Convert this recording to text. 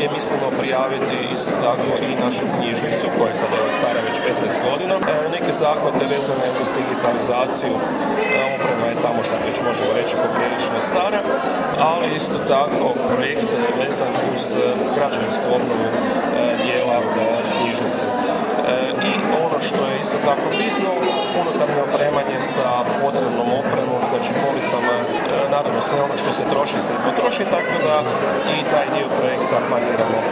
gdje mislimo prijaviti isto tako i našu knjižnicu koja je sada stara već 15 godina. Neke zahvate vezane uz digitalizaciju, oprema je tamo sad već možemo reći poprilično stara, ali isto tako projekt vezan uz građevinsku obnovu dijela knjižnice. I ono što je isto tako bitno, unutarnje opremanje sa potrebnom opremom, znači policama, naravno sve ono što se troši se potroši, tako da i taj dio projekta planiramo